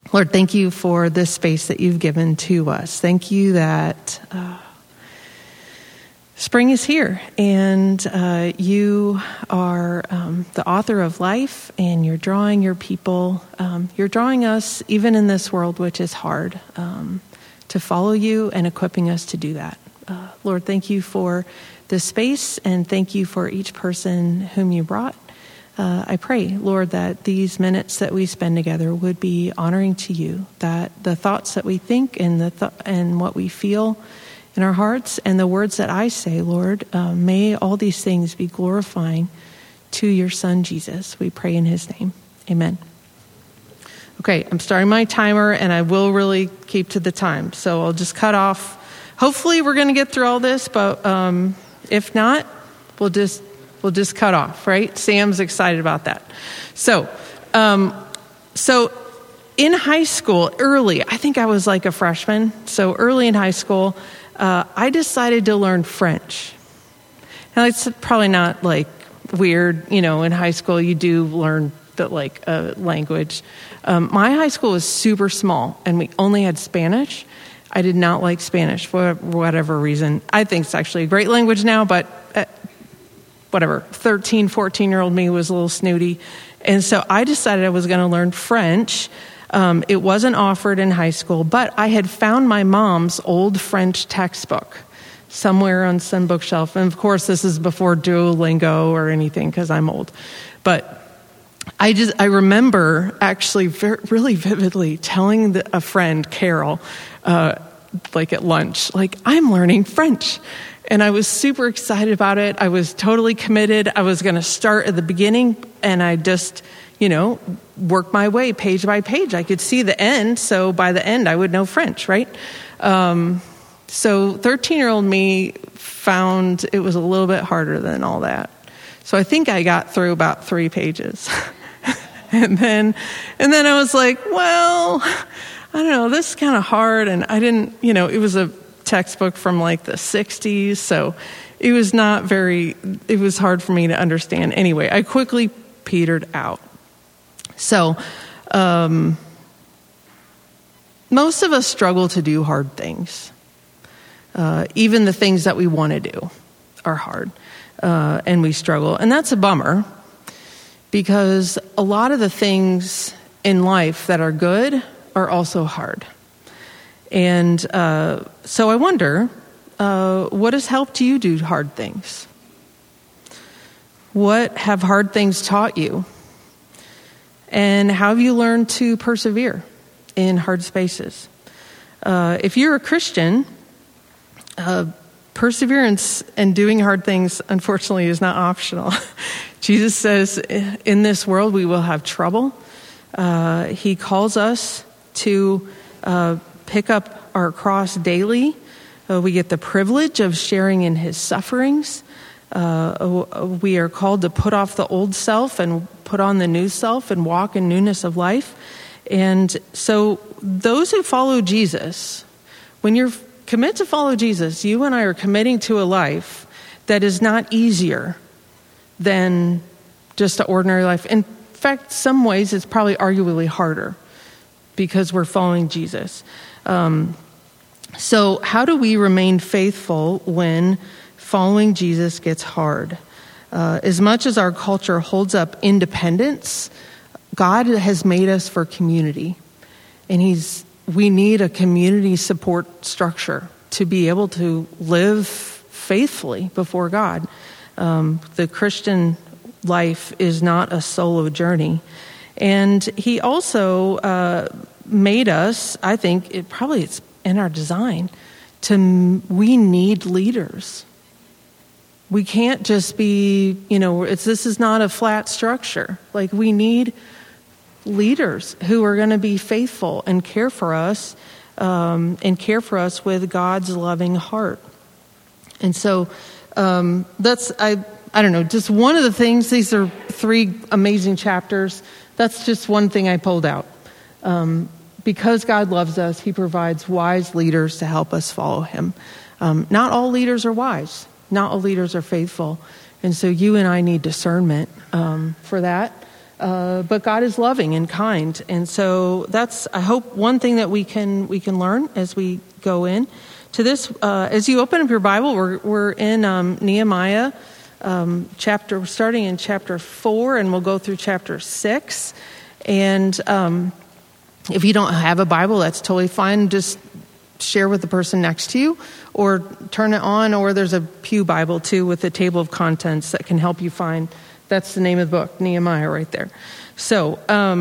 Lord, thank you for this space that you've given to us. Thank you that spring is here, and you are the author of life, and you're drawing your people. You're drawing us, even in this world, which is hard, to follow you and equipping us to do that. Lord, thank you for this space, and thank you for each person whom you brought. I pray, Lord, that these minutes that we spend together would be honoring to you, that the thoughts that we think and and what we feel in our hearts and the words that I say, Lord, may all these things be glorifying to your Son, Jesus. We pray in his name. Amen. Okay, I'm starting my timer, and I will really keep to the time. So I'll just cut off. Hopefully we're going to get through all this, but if not, we'll just cut off, right? Sam's excited about that. So in high school, early, I think I was like a freshman. So early in high school, I decided to learn French. Now, it's probably not like weird, in high school you do learn a language. My high school was super small, and we only had Spanish. I did not like Spanish for whatever reason. I think it's actually a great language now, but whatever, 13, 14-year-old me was a little snooty. And so I decided I was going to learn French. It wasn't offered in high school, but I had found my mom's old French textbook somewhere on some bookshelf. And of course, this is before Duolingo or anything, because I'm old. But I remember actually really vividly telling a friend, Carol, at lunch, I'm learning French. And I was super excited about it. I was totally committed. I was going to start at the beginning, and I just, work my way page by page. I could see the end, so by the end I would know French, right? So 13-year-old me found it was a little bit harder than all that. So I think I got through about 3 pages. and then I was like, well, I don't know, this is kind of hard. And I didn't, it was a textbook from the 60s, so it was it was hard for me to understand. Anyway, I quickly petered out. So most of us struggle to do hard things. Even the things that we want to do are hard, and we struggle. And that's a bummer, because a lot of the things in life that are good are also hard. And so I wonder, what has helped you do hard things? What have hard things taught you? And how have you learned to persevere in hard spaces? If you're a Christian, perseverance and doing hard things, unfortunately, is not optional. Jesus says, in this world we will have trouble. He calls us to pick up our cross daily. We get the privilege of sharing in his sufferings. We are called to put off the old self and put on the new self and walk in newness of life. And so those who follow Jesus, when you're committed to follow Jesus, you and I are committing to a life that is not easier than just an ordinary life. In fact, some ways it's probably arguably harder, because we're following Jesus. So how do we remain faithful when following Jesus gets hard? As much as our culture holds up independence, God has made us for community. And we need a community support structure to be able to live faithfully before God. The Christian life is not a solo journey. And he also made us, I think, it's in our design, we need leaders. We can't just be, this is not a flat structure. We need leaders who are going to be faithful and care for us with God's loving heart. And so that's, I don't know, just one of the things. These are 3 amazing chapters. That's just one thing I pulled out. Because God loves us, he provides wise leaders to help us follow him. Not all leaders are wise. Not all leaders are faithful. And so you and I need discernment for that. but God is loving and kind. And so that's, I hope, one thing that we can learn as we go in to this. As you open up your Bible, we're in Nehemiah starting in chapter 4, and we'll go through chapter 6. And if you don't have a Bible, that's totally fine. Just share with the person next to you, or turn it on, or there's a Pew Bible too with a table of contents that can help you find. That's the name of the book, Nehemiah, right there. So,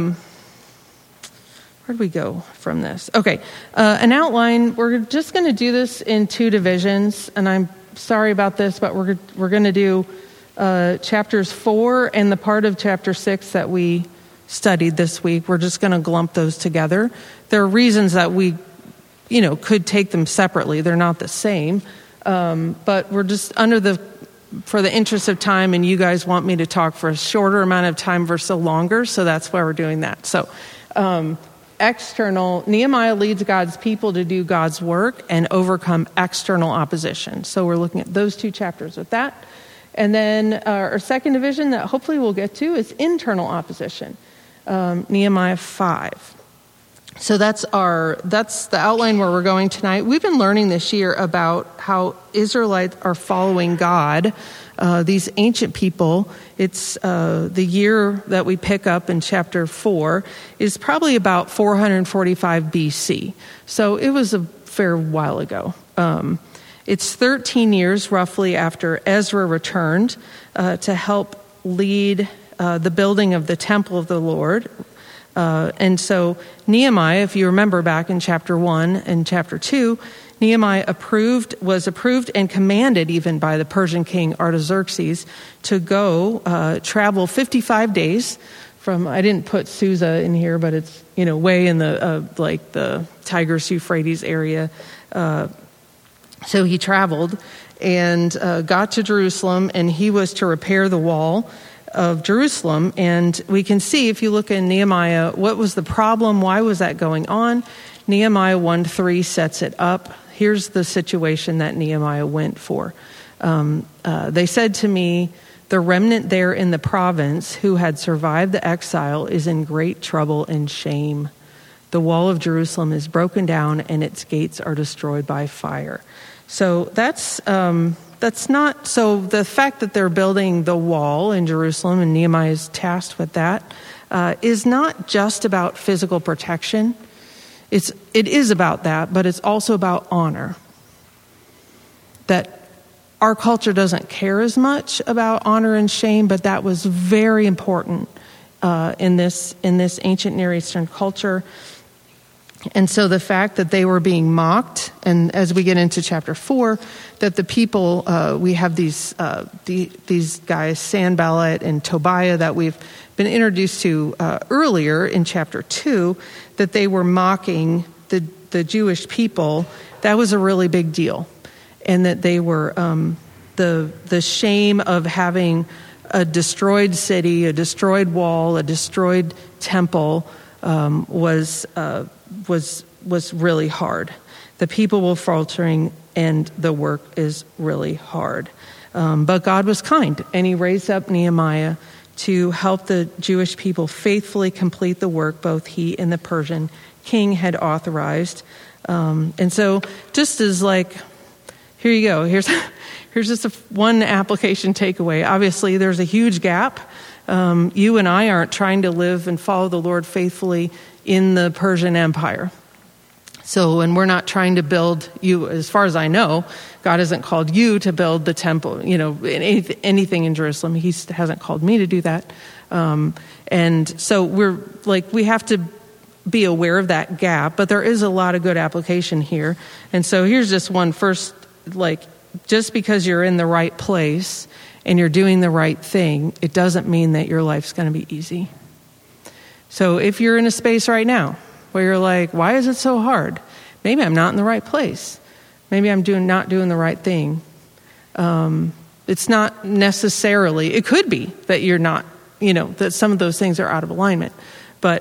where'd we go from this? Okay, an outline. We're just going to do this in 2 divisions, and I'm sorry about this, but we're going to do chapters 4 and the part of chapter 6 that we studied this week. We're just going to glump those together. There are reasons that we, could take them separately. They're not the same, but we're just for the interest of time, and you guys want me to talk for a shorter amount of time versus a longer, so that's why we're doing that. So, external, Nehemiah leads God's people to do God's work and overcome external opposition. So we're looking at those 2 chapters with that. And then our second division that hopefully we'll get to is internal opposition, Nehemiah 5. So that's the outline where we're going tonight. We've been learning this year about how Israelites are following God. These ancient people, it's the year that we pick up in chapter 4 is probably about 445 BC. So it was a fair while ago. It's 13 years roughly after Ezra returned to help lead the building of the temple of the Lord. And so Nehemiah, if you remember back in chapter 1 and chapter 2, Nehemiah was approved and commanded even by the Persian king Artaxerxes to go travel 55 days from, I didn't put Susa in here, but it's, way in the Tigris-Euphrates area. So he traveled and got to Jerusalem, and he was to repair the wall of Jerusalem. And we can see, if you look in Nehemiah, what was the problem? Why was that going on? Nehemiah 1:3 sets it up. Here's the situation that Nehemiah went for. They said to me, the remnant there in the province who had survived the exile is in great trouble and shame. The wall of Jerusalem is broken down and its gates are destroyed by fire. So that's not, so the fact that they're building the wall in Jerusalem, and Nehemiah is tasked with that, is not just about physical protection. It is about that, but it's also about honor. That our culture doesn't care as much about honor and shame, but that was very important in this ancient Near Eastern culture. And so the fact that they were being mocked, and as we get into chapter 4, that the people, we have these guys, Sanballat and Tobiah, that we've been introduced to earlier in chapter 2, that they were mocking the Jewish people. That was a really big deal. And that they were, the shame of having a destroyed city, a destroyed wall, a destroyed temple was really hard. The people were faltering, and the work is really hard. But God was kind, and he raised up Nehemiah to help the Jewish people faithfully complete the work both he and the Persian king had authorized. And so just as here you go. Here's just one application takeaway. Obviously, there's a huge gap. You and I aren't trying to live and follow the Lord faithfully in the Persian Empire. So, and we're not trying to build you, as far as I know, God hasn't called you to build the temple, anything in Jerusalem. He hasn't called me to do that. And so we have to be aware of that gap, but there is a lot of good application here. And so here's just one first, just because you're in the right place and you're doing the right thing, it doesn't mean that your life's going to be easy. So if you're in a space right now where you're like, why is it so hard? Maybe I'm not in the right place. Maybe I'm not doing the right thing. It's not necessarily, it could be that you're not, that some of those things are out of alignment. But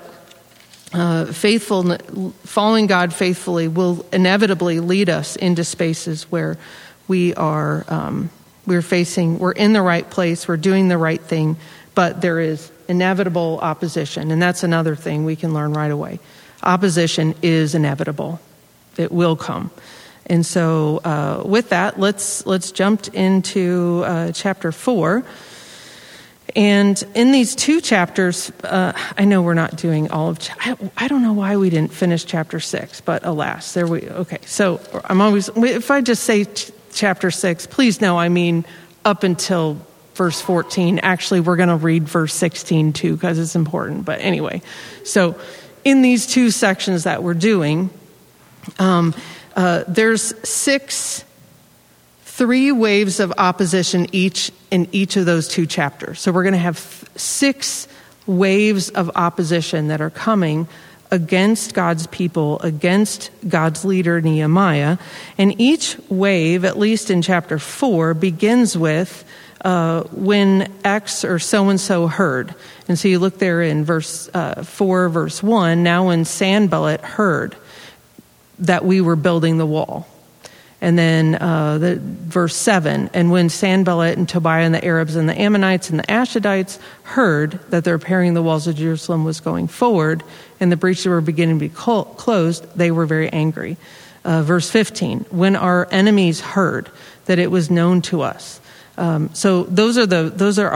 following God faithfully will inevitably lead us into spaces where we are, we're in the right place, we're doing the right thing, but there is inevitable opposition. And that's another thing we can learn right away. Opposition is inevitable. It will come. And so with that, let's jump into chapter 4. And in these two chapters, I know we're not doing all of. I don't know why we didn't finish chapter 6, but alas, there we. Okay, so I'm always. If I just say chapter 6, please know I mean up until verse 14. Actually, we're going to read verse 16 too because it's important. But anyway, so in these two sections that we're doing, there's 3 waves of opposition in each of those 2 chapters. So we're going to have 6 waves of opposition that are coming against God's people, against God's leader Nehemiah. And each wave, at least in chapter 4, begins with when X or so-and-so heard. And so you look there in verse 4, verse 1, now when Sanballat heard that we were building the wall. And then verse 7, and when Sanballat and Tobiah and the Arabs and the Ammonites and the Ashdodites heard that the repairing the walls of Jerusalem was going forward and the breaches were beginning to be closed, they were very angry. Verse 15, when our enemies heard that it was known to us. So those are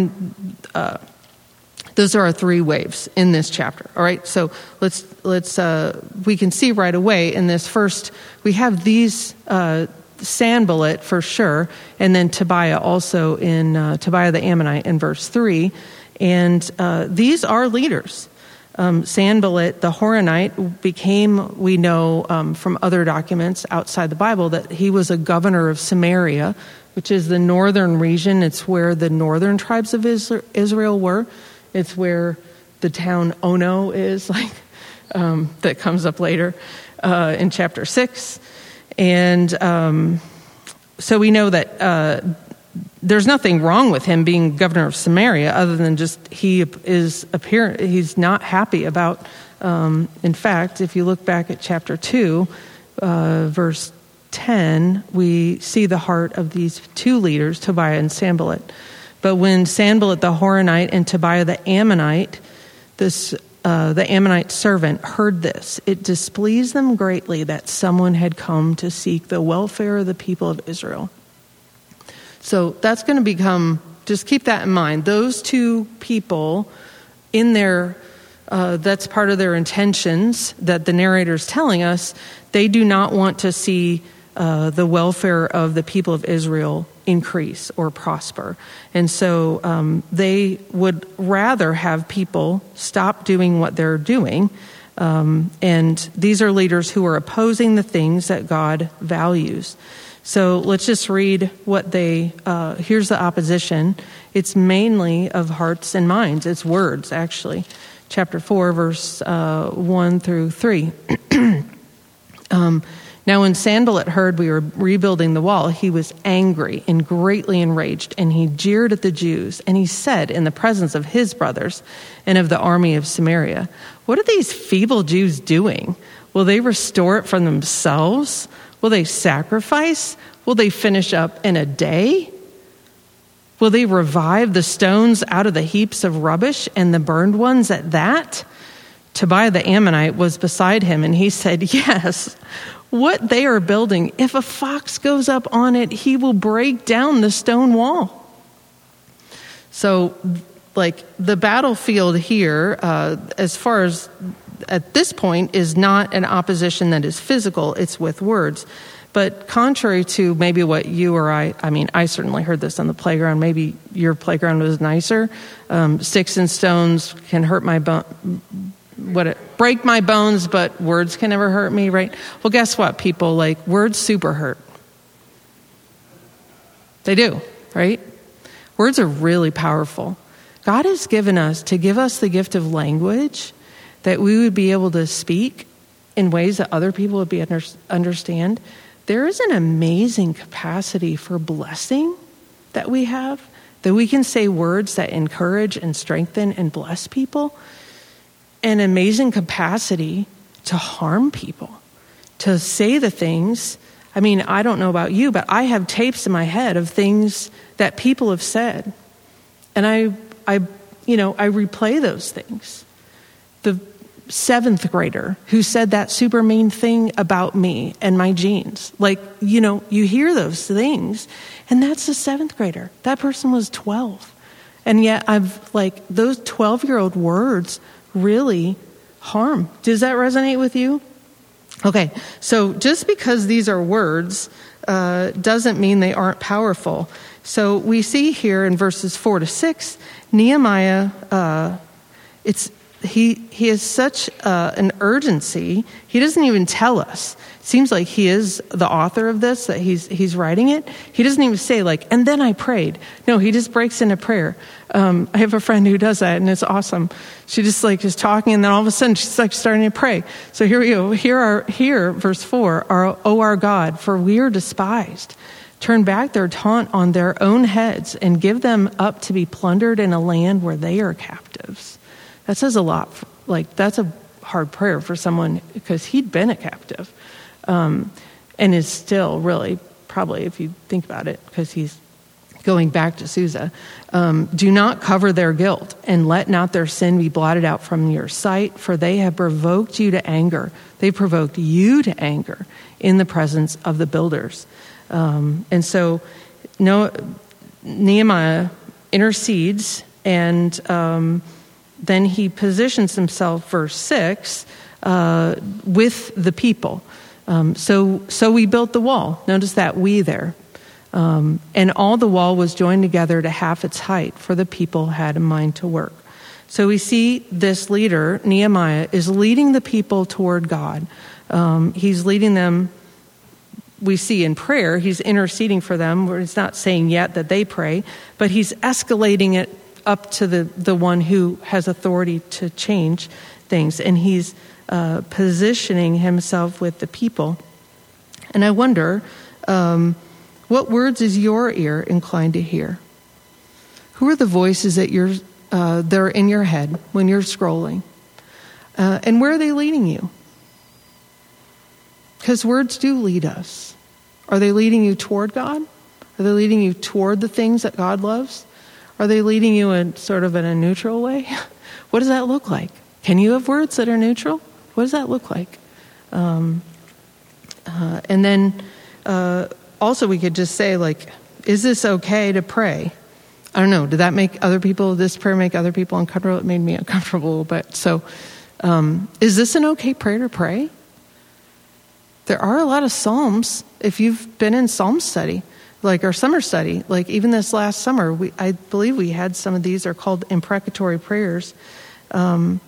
our 3 waves in this chapter. All right, so let's we can see right away in this first, we have these Sanballat for sure, and then Tobiah also in Tobiah the Ammonite in verse 3, and these are leaders. Sanballat the Horonite became, we know from other documents outside the Bible, that he was a governor of Samaria, which is the northern region. It's where the northern tribes of Israel were. It's where the town Ono is, that comes up later in chapter 6. And so we know that there's nothing wrong with him being governor of Samaria other than just he's not happy about, in fact, if you look back at chapter 2, verse 10, we see the heart of these 2 leaders, Tobiah and Sanballat. But when Sanballat the Horonite and Tobiah the Ammonite, the Ammonite servant, heard this, it displeased them greatly that someone had come to seek the welfare of the people of Israel. So that's going to become, just keep that in mind. Those 2 people in their, that's part of their intentions that the narrator's telling us. They do not want to see the welfare of the people of Israel increase or prosper. And so they would rather have people stop doing what they're doing. And these are leaders who are opposing the things that God values. So let's just read what here's the opposition. It's mainly of hearts and minds. It's words, actually. Chapter 4, verse 1 through 3. Now when Sanballat heard we were rebuilding the wall, he was angry and greatly enraged, and he jeered at the Jews. And he said in the presence of his brothers and of the army of Samaria, "What are these feeble Jews doing? Will they restore it from themselves? Will they sacrifice? Will they finish up in a day? Will they revive the stones out of the heaps of rubbish and the burned ones at that?" Tobiah the Ammonite was beside him, and he said, "Yes, what they are building, if a fox goes up on it, he will break down the stone wall." So, the battlefield here, as far as at this point, is not an opposition that is physical, it's with words. But contrary to maybe what you or I certainly heard this on the playground. Maybe your playground was nicer. Sticks and stones can hurt my break my bones, but words can never hurt me, right? Well, guess what, people? Words super hurt. They do, right? Words are really powerful. God has given us to give us the gift of language that we would be able to speak in ways that other people would be understand. There is an amazing capacity for blessing that we have, that we can say words that encourage and strengthen and bless people. An amazing capacity to harm people, to say the things. I don't know about you, but I have tapes in my head of things that people have said. And I I replay those things. The 7th grader who said that super mean thing about me and my jeans. You hear those things, and that's the 7th grader. That person was 12. And yet those 12-year-old words really harm. Does that resonate with you? Okay, so just because these are words doesn't mean they aren't powerful. So we see here in verses 4-6, Nehemiah, he has such an urgency. He doesn't even tell us. It seems like he is the author of this, that he's writing it. He doesn't even say and then I prayed. No, he just breaks into prayer. I have a friend who does that, and it's awesome. She just is talking, and then all of a sudden she's starting to pray. So here we go. Here, verse 4, our God, for we are despised. Turn back their taunt on their own heads and give them up to be plundered in a land where they are captives. That says a lot. That's a hard prayer for someone, because he'd been a captive, and is still really, probably, if you think about it, because he's going back to Susa. Do not cover their guilt, and let not their sin be blotted out from your sight, for they have provoked you to anger. They provoked you to anger in the presence of the builders. And so Nehemiah intercedes, and then he positions himself, verse 6, with the people. So we built the wall. Notice that we there. And all the wall was joined together to half its height, for the people had a mind to work. So we see this leader, Nehemiah, is leading the people toward God. He's leading them, we see in prayer, he's interceding for them, where he's not saying yet that they pray, but he's escalating it up to the one who has authority to change things. And he's positioning himself with the people. And I wonder, what words is your ear inclined to hear? Who are the voices that they're in your head when you're scrolling? And where are they leading you? Because words do lead us. Are they leading you toward God? Are they leading you toward the things that God loves? Are they leading you in a neutral way? What does that look like? Can you have words that are neutral? What does that look like? And then also we could just say, is this okay to pray? I don't know. Did that make this prayer make other people uncomfortable? It made me uncomfortable a little bit. So is this an okay prayer to pray? There are a lot of Psalms. If you've been in Psalm study, our summer study, even this last summer, I believe we had some of these are called imprecatory prayers. The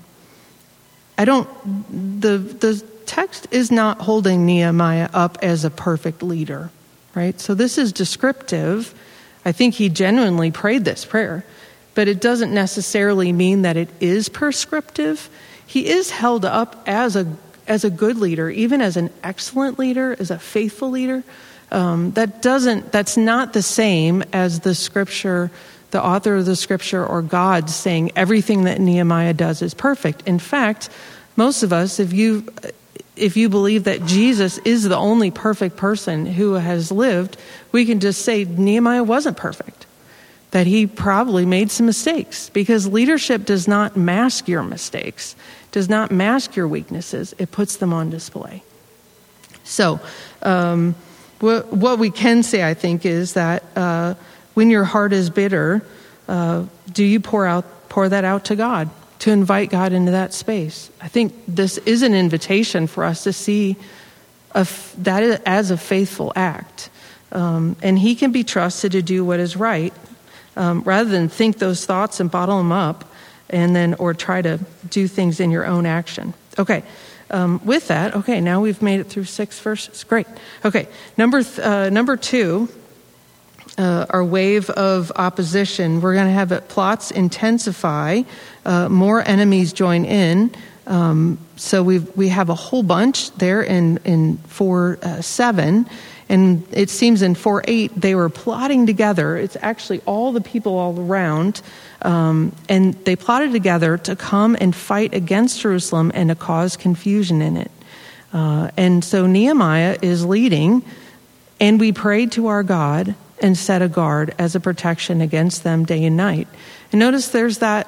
text is not holding Nehemiah up as a perfect leader, right? So this is descriptive. I think he genuinely prayed this prayer, but it doesn't necessarily mean that it is prescriptive. He is held up as a good leader, even as an excellent leader, as a faithful leader. That's not the same as the scripture, the author of the scripture, or God saying everything that Nehemiah does is perfect. In fact, most of us, if you believe that Jesus is the only perfect person who has lived, we can just say Nehemiah wasn't perfect, that he probably made some mistakes, because leadership does not mask your mistakes, does not mask your weaknesses. It puts them on display. So, what we can say, I think, is that when your heart is bitter, do you pour that out to God, to invite God into that space? I think this is an invitation for us to see that as a faithful act. And he can be trusted to do what is right, rather than think those thoughts and bottle them up, or try to do things in your own action. Okay. With that, okay, now we've made it through 6 verses. Great. Okay, number 2, our wave of opposition. We're going to have plots intensify, more enemies join in. So we have a whole bunch there in 4:7, and it seems in 4:8 they were plotting together. It's actually all the people all around. And they plotted together to come and fight against Jerusalem and to cause confusion in it. And so Nehemiah is leading, and we prayed to our God and set a guard as a protection against them day and night. And notice there's that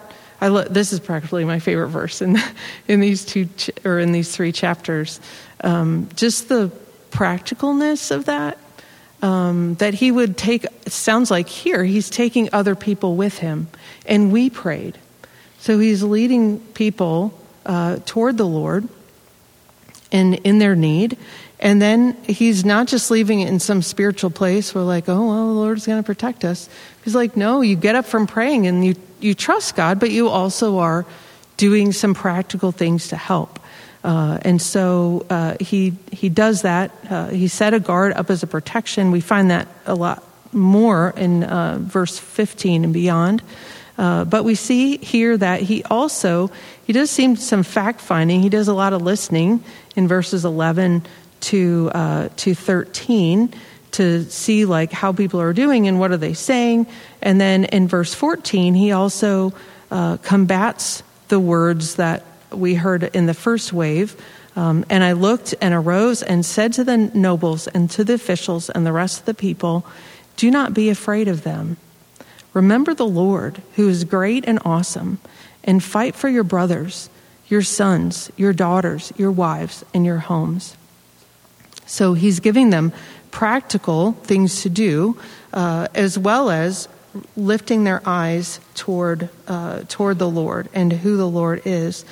This is practically my favorite verse in these three chapters. Just the practicalness of that. That he would take, it sounds like here, he's taking other people with him. And we prayed. So he's leading people toward the Lord and in their need. And then he's not just leaving it in some spiritual place where like, oh, well, the Lord's going to protect us. He's like, no, you get up from praying and you trust God, but you also are doing some practical things to help. And so he does that. He set a guard up as a protection. We find that a lot more in verse 15 and beyond. But we see here that he does seem some fact-finding. He does a lot of listening in verses 11 to 13 to see like how people are doing and what are they saying. And then in verse 14, he also combats the words that we heard in the first wave. And I looked and arose and said to the nobles and to the officials and the rest of the people, do not be afraid of them. Remember the Lord, who is great and awesome, and fight for your brothers, your sons, your daughters, your wives, and your homes. So he's giving them practical things to do, as well as lifting their eyes toward the Lord and who the Lord is.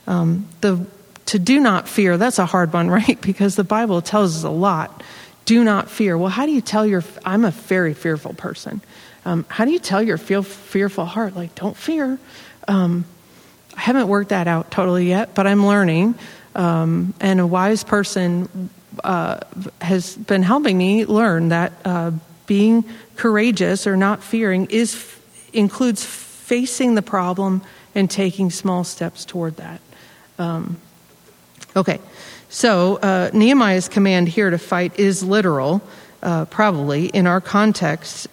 To do not fear, that's a hard one, right? Because the Bible tells us a lot. Do not fear. Well, how do you tell I'm a very fearful person. How do you tell your fearful heart, like, don't fear? I haven't worked that out totally yet, but I'm learning. And a wise person has been helping me learn that being courageous or not fearing includes facing the problem and taking small steps toward that. Okay, so Nehemiah's command here to fight is literal, probably. In our context,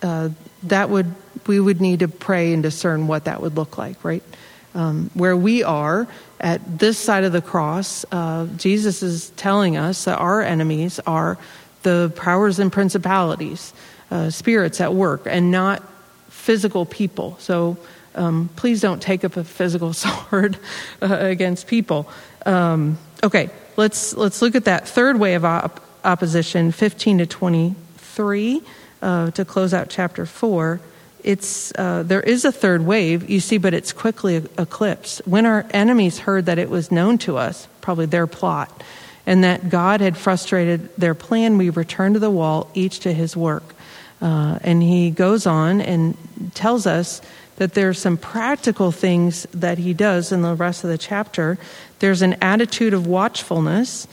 we would need to pray and discern what that would look like, right? Where we are at this side of the cross, Jesus is telling us that our enemies are the powers and principalities, spirits at work, and not physical people. So please don't take up a physical sword against people. Okay, let's look at that third way of opposition, 15 to 23, to close out chapter 4. There is a third wave, you see, but it's quickly eclipsed. When our enemies heard that it was known to us, probably their plot, and that God had frustrated their plan, we returned to the wall, each to his work. And he goes on and tells us that there's some practical things that he does in the rest of the chapter. There's an attitude of watchfulness.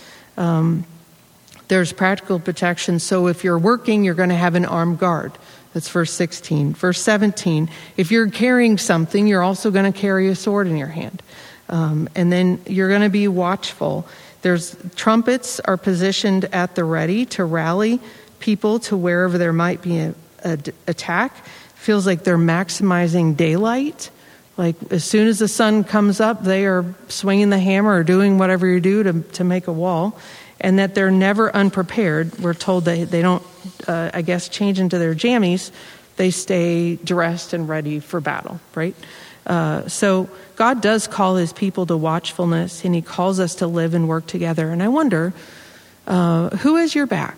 There's practical protection. So if you're working, you're going to have an armed guard. That's verse 16. Verse 17, if you're carrying something, you're also going to carry a sword in your hand. And then you're going to be watchful. There's trumpets are positioned at the ready to rally people to wherever there might be an attack. Feels like they're maximizing daylight. Like as soon as the sun comes up, they are swinging the hammer or doing whatever you do to make a wall. And that they're never unprepared. We're told that they don't, change into their jammies. They stay dressed and ready for battle, right? So God does call his people to watchfulness, and he calls us to live and work together. And I wonder, who has your back?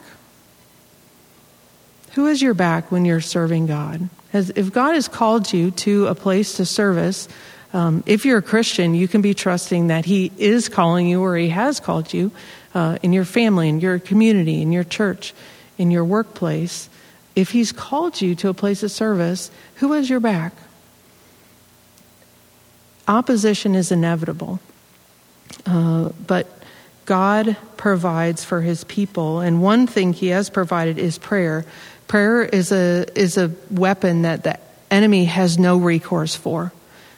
Who has your back when you're serving God? If God has called you to a place to service, if you're a Christian, you can be trusting that he is calling you, or he has called you, in your family, in your community, in your church, in your workplace. If he's called you to a place of service, who has your back? Opposition is inevitable, but God provides for his people, and one thing he has provided is prayer. Prayer is a weapon that the enemy has no recourse for.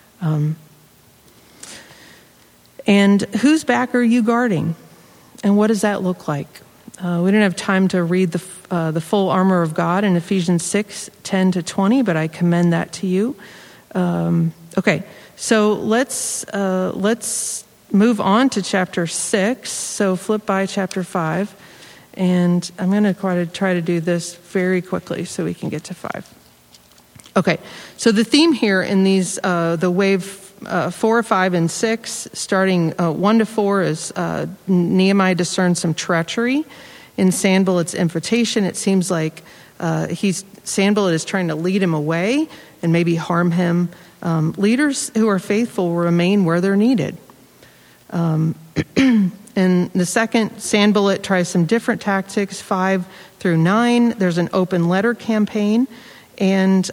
And whose back are you guarding? And what does that look like? We didn't have time to read the full armor of God in Ephesians 6, 10 to 20, but I commend that to you. Okay, so let's move on to chapter 6. So flip by chapter 5. And I'm going to try to do this very quickly so we can get to 5. Okay, so the theme here in these the wave 4, 5, and 6, starting 1 to 4, is Nehemiah discerns some treachery in Sanballat's invitation. It seems like Sanballat is trying to lead him away and maybe harm him. Leaders who are faithful will remain where they're needed. In the second, Sanballat tries some different tactics, 5 through 9. There's an open letter campaign, and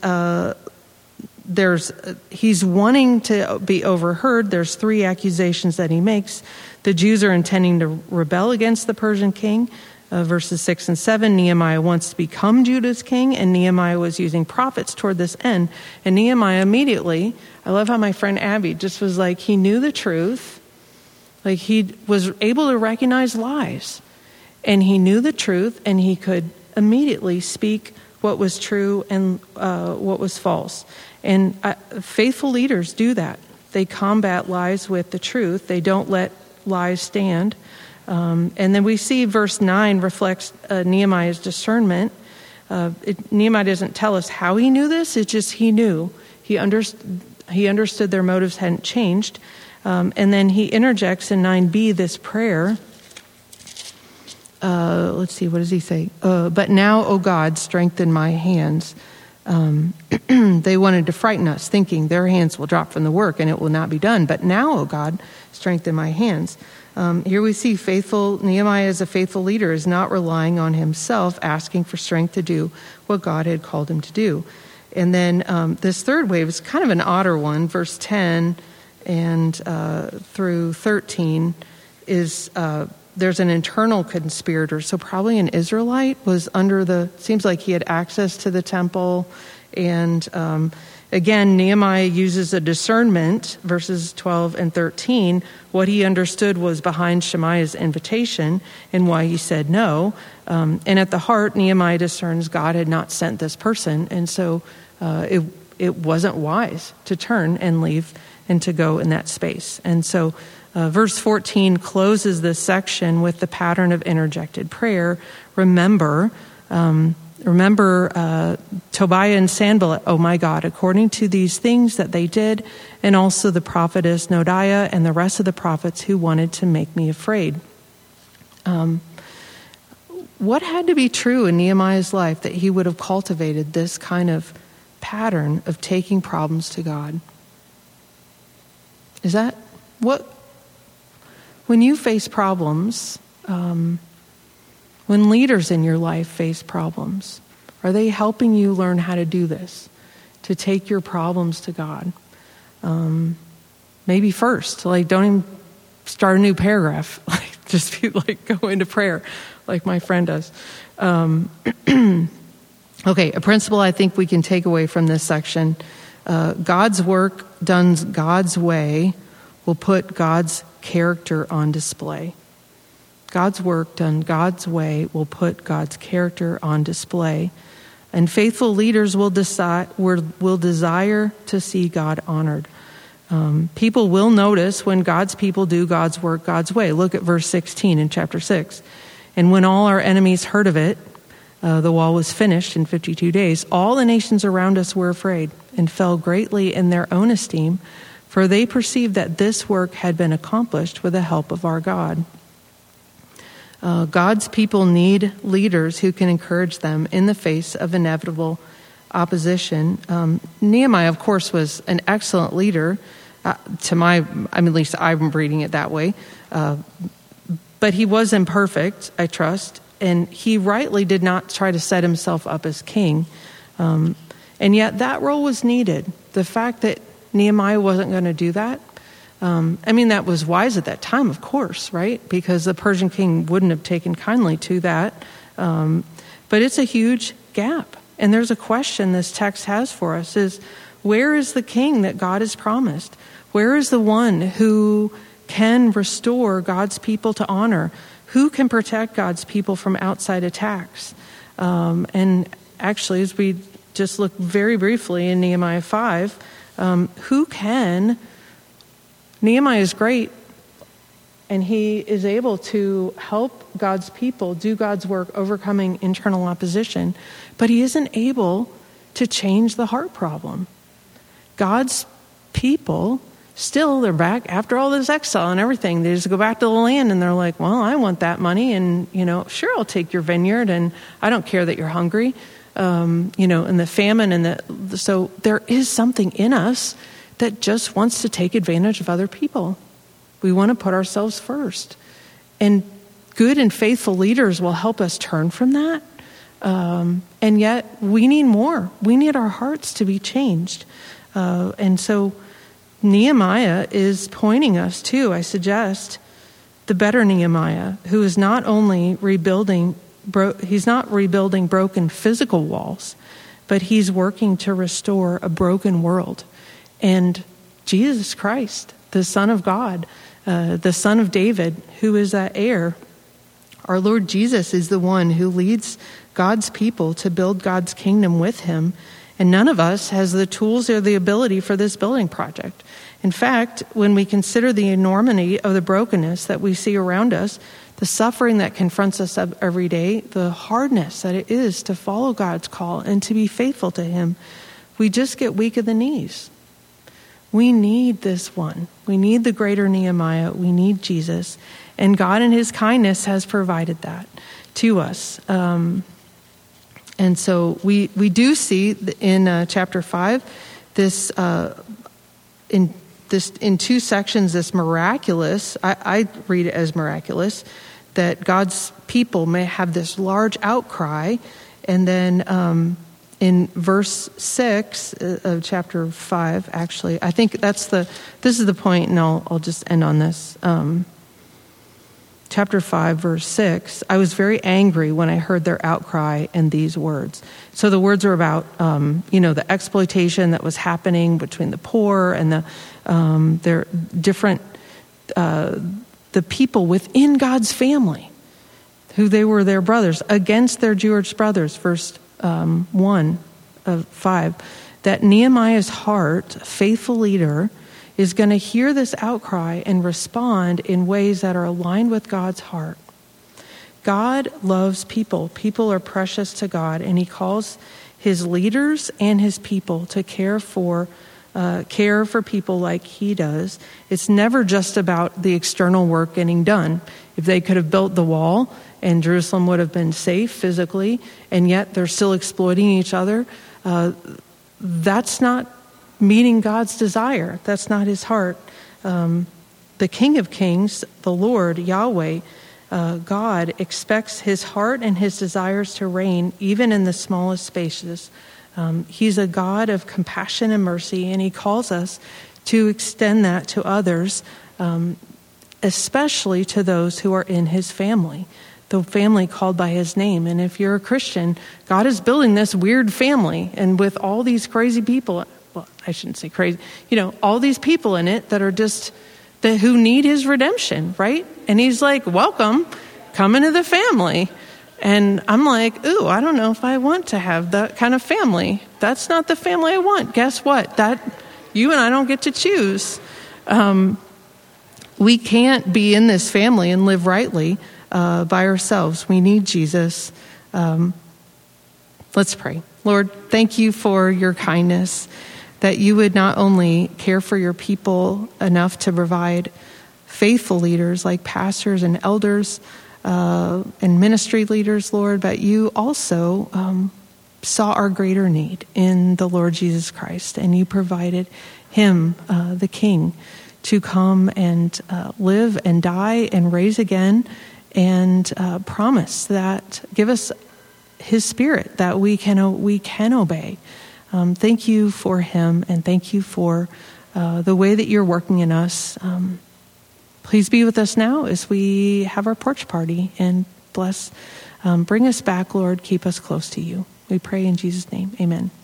he's wanting to be overheard. There's 3 accusations that he makes. The Jews are intending to rebel against the Persian king. Verses 6 and 7, Nehemiah wants to become Judah's king, and Nehemiah was using prophets toward this end. And Nehemiah immediately, I love how my friend Abby just was like, he knew the truth. Like, he was able to recognize lies. And he knew the truth, and he could immediately speak what was true and what was false. And faithful leaders do that. They combat lies with the truth. They don't let lies stand. And then we see verse 9 reflects Nehemiah's discernment. Nehemiah doesn't tell us how he knew this. It's just he knew. He understood their motives hadn't changed. And then he interjects in 9b this prayer. Let's see, what does he say? But now, O God, strengthen my hands. They wanted to frighten us, thinking their hands will drop from the work and it will not be done. But now, O God, strengthen my hands. Here we see Nehemiah as a faithful leader is not relying on himself, asking for strength to do what God had called him to do. And then this third wave is kind of an odder one. Verse 10 and through 13 is there's an internal conspirator. So probably an Israelite was seems like he had access to the temple. And again, Nehemiah uses a discernment, verses 12 and 13. What he understood was behind Shemaiah's invitation and why he said no. And at the heart, Nehemiah discerns God had not sent this person. And so it wasn't wise to turn and leave and to go in that space. And so verse 14 closes this section with the pattern of interjected prayer. Remember Tobiah and Sanballat, oh my God, according to these things that they did, and also the prophetess Noadiah and the rest of the prophets who wanted to make me afraid. What had to be true in Nehemiah's life that he would have cultivated this kind of pattern of taking problems to God? Is that what, when you face problems, when leaders in your life face problems, are they helping you learn how to do this, to take your problems to God? Maybe first, like, don't even start a new paragraph. Like, just be like, go into prayer, like my friend does. Okay, a principle I think we can take away from this section. God's work done God's way will put God's character on display. God's work done God's way will put God's character on display. And faithful leaders will desire to see God honored. People will notice when God's people do God's work God's way. Look at verse 16 in chapter 6. And when all our enemies heard of it, the wall was finished in 52 days. All the nations around us were afraid and fell greatly in their own esteem, for they perceived that this work had been accomplished with the help of our God. God's people need leaders who can encourage them in the face of inevitable opposition. Nehemiah, of course, was an excellent leader. At least I'm reading it that way. But he was imperfect, I trust. And he rightly did not try to set himself up as king. And yet that role was needed. The fact that Nehemiah wasn't going to do that, that was wise at that time, of course, right? Because the Persian king wouldn't have taken kindly to that. But it's a huge gap. And there's a question this text has for us is, where is the king that God has promised? Where is the one who can restore God's people to honor? Who can protect God's people from outside attacks? And actually, as we just look very briefly in Nehemiah 5, who can? Nehemiah is great, and he is able to help God's people do God's work, overcoming internal opposition, but he isn't able to change the heart problem. God's people Still, they're back after all this exile and everything. They just go back to the land and they're like, well, I want that money. And, sure, I'll take your vineyard. And I don't care that you're hungry, and the famine. So there is something in us that just wants to take advantage of other people. We want to put ourselves first. And good and faithful leaders will help us turn from that. And yet we need more. We need our hearts to be changed. And so Nehemiah is pointing us to, I suggest, the better Nehemiah, who is not only he's not rebuilding broken physical walls, but he's working to restore a broken world. And Jesus Christ, the Son of God, the Son of David, who is that heir, our Lord Jesus is the one who leads God's people to build God's kingdom with him. And none of us has the tools or the ability for this building project. In fact, when we consider the enormity of the brokenness that we see around us, the suffering that confronts us every day, the hardness that it is to follow God's call and to be faithful to him, we just get weak in the knees. We need this one. We need the greater Nehemiah. We need Jesus. And God in his kindness has provided that to us. And so we do see in chapter 5 this in two sections, this miraculous, I read it as miraculous, that God's people may have this large outcry. And then in verse 6 of chapter 5, actually, I think this is the point, and I'll just end on this. Chapter 5, verse 6, I was very angry when I heard their outcry and these words. So the words are about, the exploitation that was happening between the poor and their different, the people within God's family, who they were their brothers, against their Jewish brothers, verse 1 of 5, that Nehemiah's heart, a faithful leader, is going to hear this outcry and respond in ways that are aligned with God's heart. God loves people. People are precious to God, and he calls his leaders and his people to care for people like he does. It's never just about the external work getting done. If they could have built the wall and Jerusalem would have been safe physically, and yet they're still exploiting each other, that's not meeting God's desire. That's not his heart. The King of Kings, the Lord, Yahweh, God, expects his heart and his desires to reign even in the smallest spaces. He's a God of compassion and mercy, and he calls us to extend that to others, especially to those who are in his family, the family called by his name. And if you're a Christian, God is building this weird family, and with all these crazy people, well, I shouldn't say crazy, all these people in it that are just, who need his redemption, right? And he's like, welcome, come into the family. And I'm like, ooh, I don't know if I want to have that kind of family. That's not the family I want. Guess what? That you and I don't get to choose. We can't be in this family and live rightly by ourselves. We need Jesus. Let's pray. Lord, thank you for your kindness, that you would not only care for your people enough to provide faithful leaders like pastors and elders and ministry leaders, Lord, but you also saw our greater need in the Lord Jesus Christ, and you provided him, the King, to come and live and die and raise again, and promise that, give us his Spirit that we can obey. Thank you for him, and thank you for the way that you're working in us. Please be with us now as we have our porch party, and bless, bring us back, Lord, keep us close to you. We pray in Jesus' name, amen.